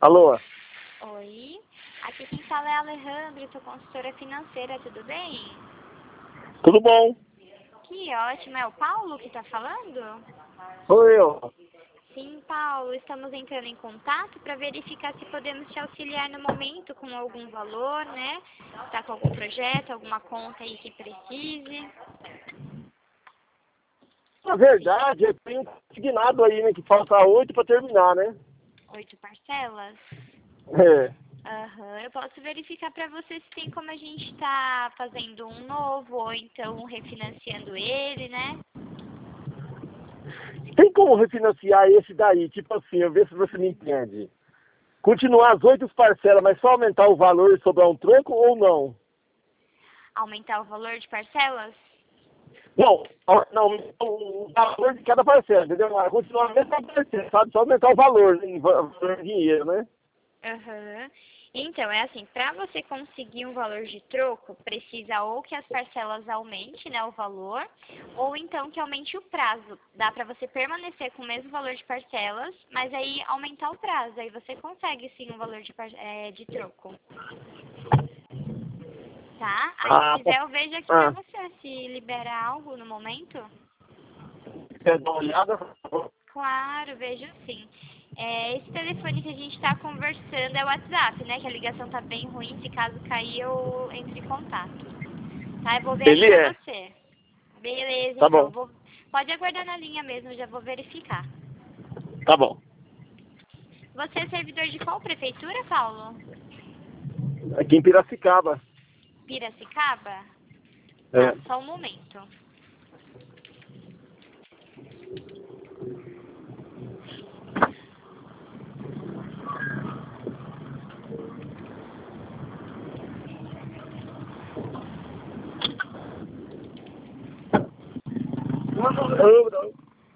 Alô? Oi, aqui quem fala é a Alejandra, sou consultora financeira, tudo bem? Tudo bom? Que ótimo, é o Paulo que está falando? Sou eu. Sim, Paulo, estamos entrando em contato para verificar se podemos te auxiliar no momento com algum valor, né? Está com algum projeto, alguma conta aí que precise. Na verdade, eu tenho consignado aí, né? Que falta 8 para terminar, né? 8 parcelas? É. Aham, eu posso verificar para você se tem como a gente está fazendo um novo ou então refinanciando ele, né? Tem como refinanciar esse daí? Tipo assim, eu ver se você me entende. Continuar as 8 parcelas, mas só aumentar o valor e sobrar um troco ou não? Aumentar o valor de parcelas? Não, não, o valor de cada parcela, entendeu? Continuar a mesma parcela, sabe? Só aumentar o valor, em valor em dinheiro, né? Aham. Então, é assim, para você conseguir um valor de troco, precisa ou que as parcelas aumente, né, o valor, ou então que aumente o prazo. Dá para você permanecer com o mesmo valor de parcelas, mas aí aumentar o prazo. Aí você consegue sim um valor de troco. Tá? Aí se Ah, quiser eu vejo aqui pra ah, você se libera algo no momento. quer dar uma olhada? Claro, vejo sim. Esse telefone que a gente está conversando é o WhatsApp, né? Que a ligação tá bem ruim. Se caso cair, eu entro em contato. Tá? Eu vou ver aqui Ele pra é. você. Beleza, Tá então. bom, Pode aguardar na linha mesmo, eu já vou verificar. tá bom. Você é servidor de qual prefeitura, Paulo? Aqui em Piracicaba. Piracicaba? Tá, É. só um momento. Não.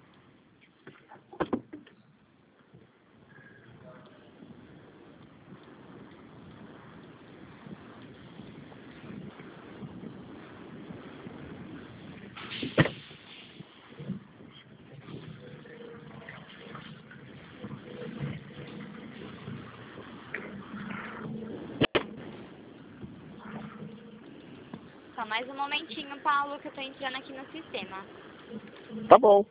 Só mais um momentinho, Paulo, que eu tô entrando aqui no sistema. Tá bom.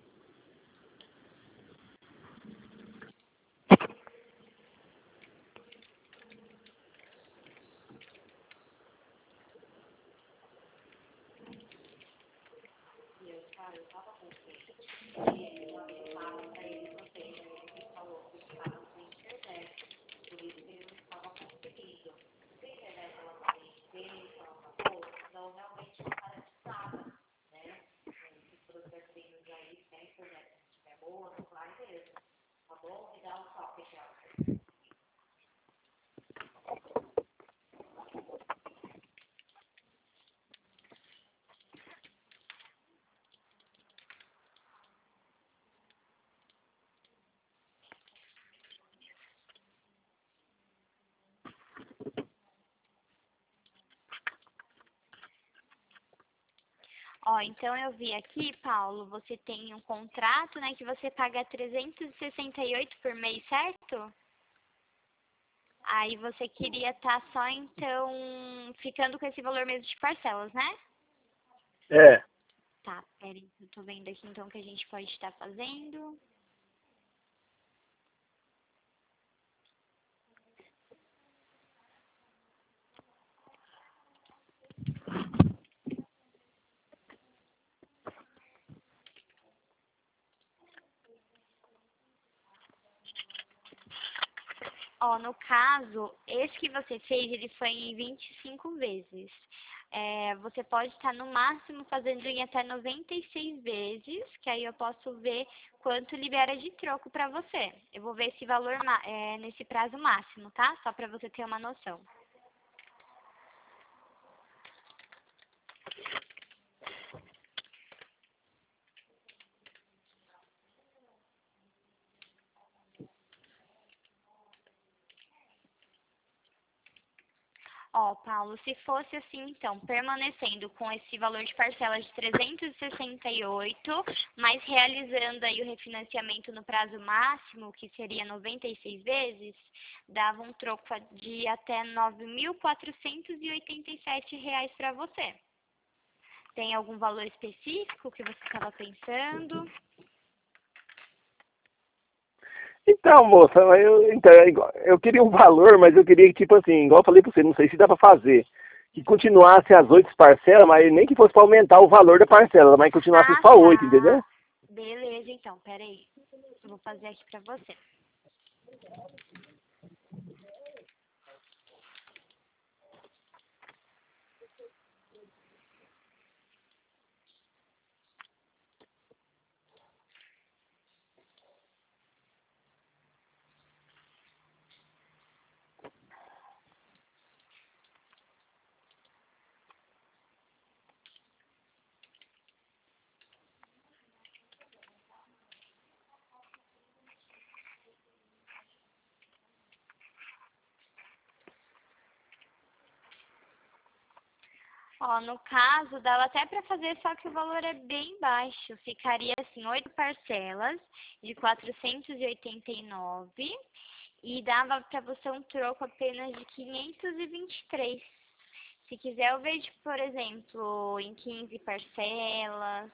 Ó, então eu vi aqui, Paulo, você tem um contrato, né, que você paga 368 por mês, certo? Aí você queria estar só, então, ficando com esse valor mesmo de parcelas, né? É. Tá, peraí, eu tô vendo aqui então o que a gente pode estar fazendo. Ó, no caso, esse que você fez, ele foi em 25 vezes. Você pode estar no máximo fazendo em até 96 vezes, que aí eu posso ver quanto libera de troco para você. Eu vou ver esse valor nesse prazo máximo, tá? Só para você ter uma noção. Ó, Paulo, se fosse assim, então, permanecendo com esse valor de parcela de 368, mas realizando aí o refinanciamento no prazo máximo, que seria 96 vezes, dava um troco de até R$ 9.487 para você. Tem algum valor específico que você estava pensando? Então, moça, eu queria um valor, mas eu queria que, tipo assim, igual eu falei pra você, não sei se dá pra fazer, que continuasse as 8 parcelas, mas nem que fosse pra aumentar o valor da parcela, mas continuasse Ah, só 8, entendeu? tá. Beleza, então, peraí. Eu vou fazer aqui pra você. Ó, no caso, dava até para fazer, só que o valor é bem baixo. Ficaria assim, 8 parcelas de 489 e dava para você um troco apenas de 523. Se quiser, eu vejo, por exemplo, em 15 parcelas.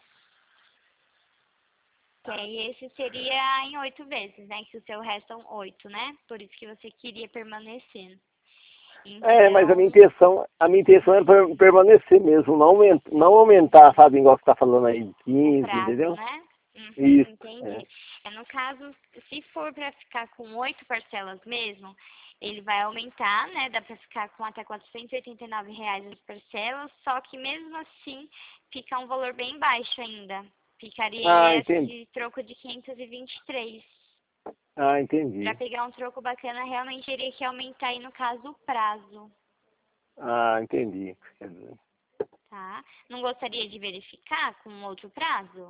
Que aí esse seria em 8 vezes, né? Que o seu restam 8, né? Por isso que você queria permanecer. Mas Então, a minha intenção é permanecer mesmo, não aumentar, sabe, igual você tá falando aí, o 15, prazo, entendeu? né? Isso, Entendi. No caso, se for para ficar com 8 parcelas mesmo, ele vai aumentar, né? Dá para ficar com até R$ 489 as parcelas, só que mesmo assim fica um valor bem baixo ainda. Ficaria Entendi. esse troco de 523. Para Entendi. pegar um troco bacana, realmente teria que aumentar aí, no caso, o prazo, Entendi. tá? Não gostaria de verificar com outro prazo?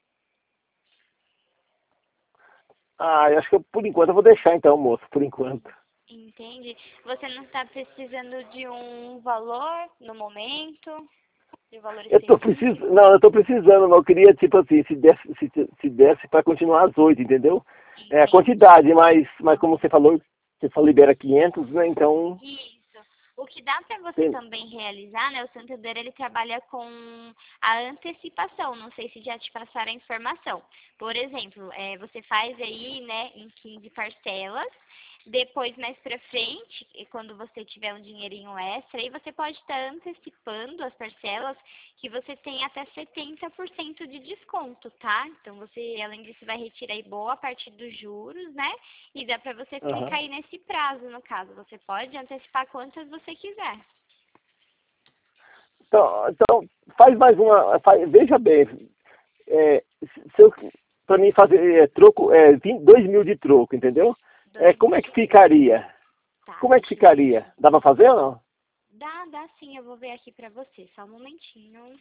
Eu acho que por enquanto eu vou deixar então, moço, por enquanto. Entende? Você não está precisando de um valor no momento? De um valor específico? Eu tô precisando, não. Eu queria, tipo assim, se desse para continuar as 8, entendeu? É a Entendi. quantidade, mas como você só libera 500, né? Então, Isso. O que dá para você tem, também realizar, né? O Santander, ele trabalha com a antecipação. Não sei se já te passaram a informação. Por exemplo, você faz aí, né, em 15 parcelas. Depois, mais para frente, e quando você tiver um dinheirinho extra, aí você pode estar antecipando as parcelas, que você tem até 70% de desconto, tá? Então, você, além disso, vai retirar aí boa parte dos juros, né? E dá para você ficar aham. aí nesse prazo, no caso. Você pode antecipar quantas você quiser. Então, faz mais uma. Veja bem, se eu, pra mim fazer troco, 2 mil de troco, entendeu? 2 mil Como é que de troco. ficaria? Tá, Como é que deixa eu ver ficaria? aqui. Dá pra fazer ou não? Dá sim, eu vou ver aqui pra você. Só um momentinho.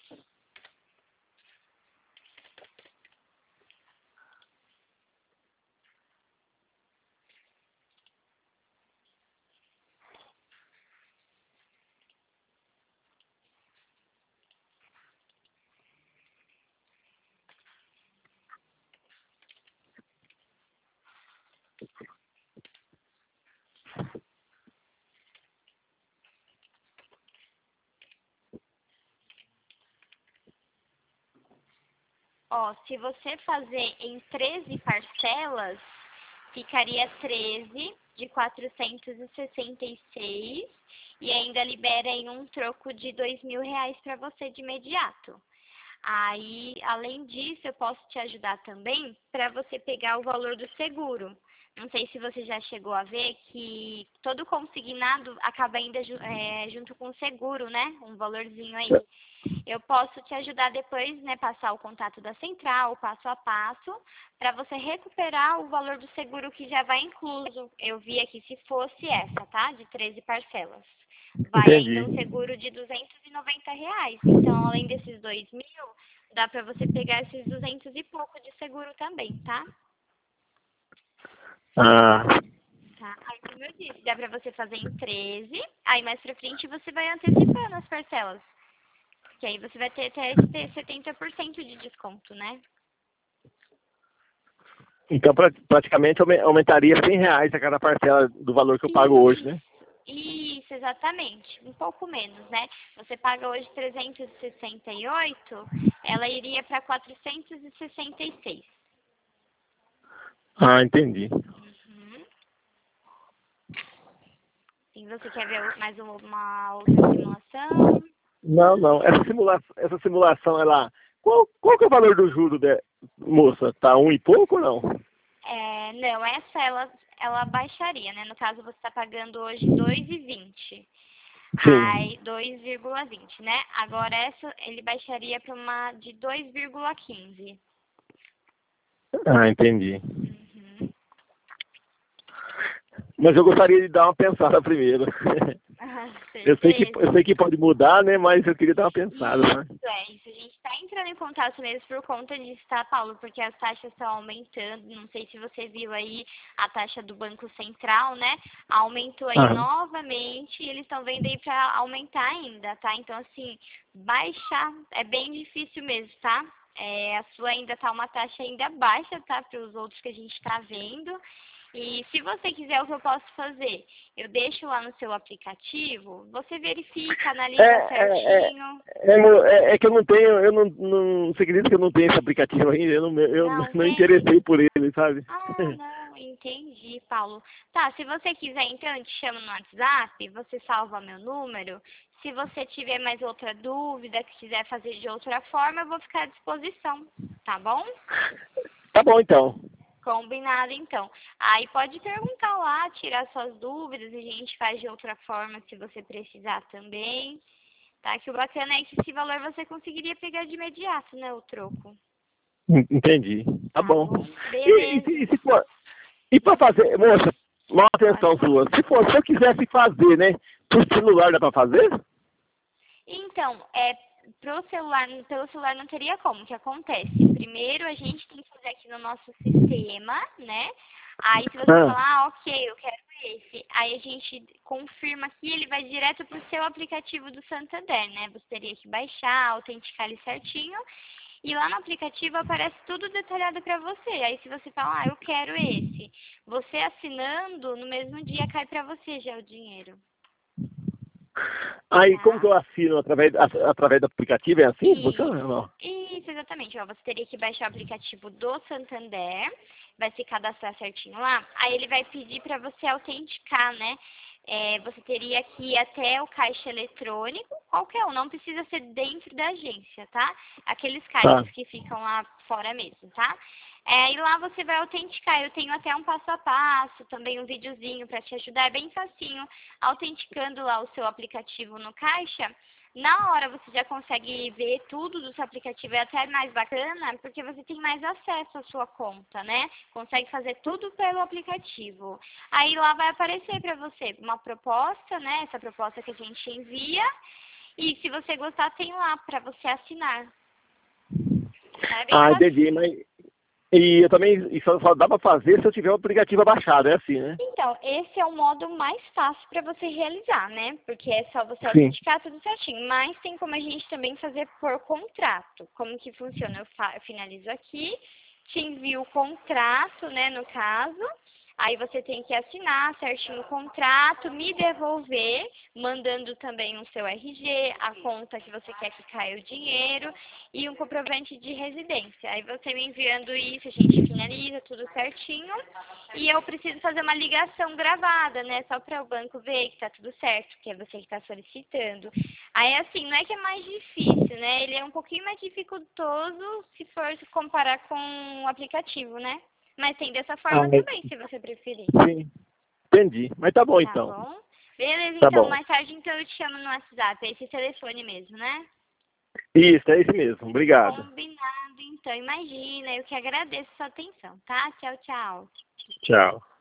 Ó, se você fazer em 13 parcelas, ficaria 13 de 466 e ainda libera em um troco de R$ 2.000 para você de imediato. Aí, além disso, eu posso te ajudar também para você pegar o valor do seguro. Não sei se você já chegou a ver que todo consignado acaba ainda junto com o seguro, né? Um valorzinho aí. Eu posso te ajudar depois, né, passar o contato da central, passo a passo, para você recuperar o valor do seguro que já vai incluso. Eu vi aqui se fosse essa, tá? De 13 parcelas. Vai ainda um Entendi. seguro de R$ 290. Então, além desses 2.000, dá para você pegar esses 200 e pouco de seguro também, tá? Ah, Tá, aí como eu disse, dá pra você fazer em 13, aí mais pra frente você vai antecipando as parcelas. Que aí você vai ter até 70% de desconto, né? Então, praticamente, aumentaria R$ 100 a cada parcela do valor que eu pago hoje, né? Isso, exatamente. Um pouco menos, né? Você paga hoje 368, ela iria para 466. Ah, entendi. Uhum. E você quer ver mais uma outra simulação? Não, não. Essa simulação, ela... Qual que é o valor do juro, moça? Tá um e pouco ou não? Não, essa ela baixaria, né? No caso, você está pagando hoje 2,20. Sim. Aí, 2,20, né? Agora, essa ele baixaria para uma de 2,15. Ah, entendi. Uhum. Mas eu gostaria de dar uma pensada primeiro. Certeza. Eu sei que pode mudar, né? Mas eu queria dar uma pensada, né? Isso. A gente está entrando em contato mesmo por conta disso, tá, Paulo? Porque as taxas estão aumentando. Não sei se você viu aí a taxa do Banco Central, né? Aumentou aí Ah, novamente e eles estão vendo aí para aumentar ainda, tá? Então, assim, baixar é bem difícil mesmo, tá? A sua ainda tá uma taxa ainda baixa, tá? Para os outros que a gente está vendo. E se você quiser, o que eu posso fazer? Eu deixo lá no seu aplicativo, você verifica, é, analisa é, é, certinho. é que eu não tenho, você acredita que eu não tenho esse aplicativo ainda? Eu Não não tem? interessei por ele, sabe? Ah, não, entendi, Paulo. Tá, se você quiser, então, eu te chamo no WhatsApp, você salva meu número. Se você tiver mais outra dúvida, que quiser fazer de outra forma, eu vou ficar à disposição, tá bom? Tá bom, então. Combinado, então. Aí pode perguntar lá, tirar suas dúvidas, e a gente faz de outra forma se você precisar também. Tá? Que o bacana é que esse valor você conseguiria pegar de imediato, né, o troco. Entendi. Tá Tá bom. bom? E, Beleza. se for, e para fazer, moça, uma Pode atenção falar. sua. Se eu quisesse fazer, né? Por celular dá para fazer? Então, pelo celular não teria como. O que acontece? Primeiro a gente tem que fazer aqui no nosso sistema, né? Aí se você Ah, falar, ok, eu quero esse, aí a gente confirma aqui, ele vai direto pro seu aplicativo do Santander, né? Você teria que baixar, autenticar ele certinho. E lá no aplicativo aparece tudo detalhado para você. Aí se você falar, eu quero esse, você assinando, no mesmo dia cai para você já o dinheiro, aí, como que tá? eu assino? Através do aplicativo? É assim que funciona? Não. Isso, exatamente. Ó, você teria que baixar o aplicativo do Santander, vai se cadastrar certinho lá. Aí ele vai pedir para você autenticar, né? Você teria que ir até o caixa eletrônico, qualquer um, não precisa ser dentro da agência, tá? Aqueles Tá. caixas que ficam lá fora mesmo, tá? E lá você vai autenticar. Eu tenho até um passo a passo, também um videozinho para te ajudar. É bem facinho, autenticando lá o seu aplicativo no caixa. Na hora você já consegue ver tudo do seu aplicativo, é até mais bacana, porque você tem mais acesso à sua conta, né? Consegue fazer tudo pelo aplicativo. Aí lá vai aparecer para você uma proposta, né? Essa proposta que a gente envia. E se você gostar, tem lá para você assinar. Tá? É bem Ah, entendi. facinho. E eu também, e só dá para fazer se eu tiver o aplicativo baixado, é assim, né? Então, esse é o modo mais fácil para você realizar, né? Porque é só você Sim. autenticar tudo certinho. Mas tem como a gente também fazer por contrato. Como que funciona? Eu finalizo aqui, te envio o contrato, né, no caso. Aí você tem que assinar certinho o contrato, me devolver, mandando também o seu RG, a conta que você quer que caia o dinheiro e um comprovante de residência. Aí você me enviando isso, a gente finaliza tudo certinho. E eu preciso fazer uma ligação gravada, né? Só para o banco ver que tá tudo certo, que é você que está solicitando. Aí, assim, não é que é mais difícil, né? Ele é um pouquinho mais dificultoso se for se comparar com o aplicativo, né? Mas tem dessa Ah, forma também, se você preferir. sim. Entendi. Mas tá bom, Tá então. bom? Beleza, Tá então, bom. mais tarde então eu te chamo no WhatsApp, é esse telefone mesmo, né? Isso, é isso mesmo. Obrigado. Combinado, então, imagina, eu que agradeço a sua atenção, tá? Tchau, tchau. Tchau.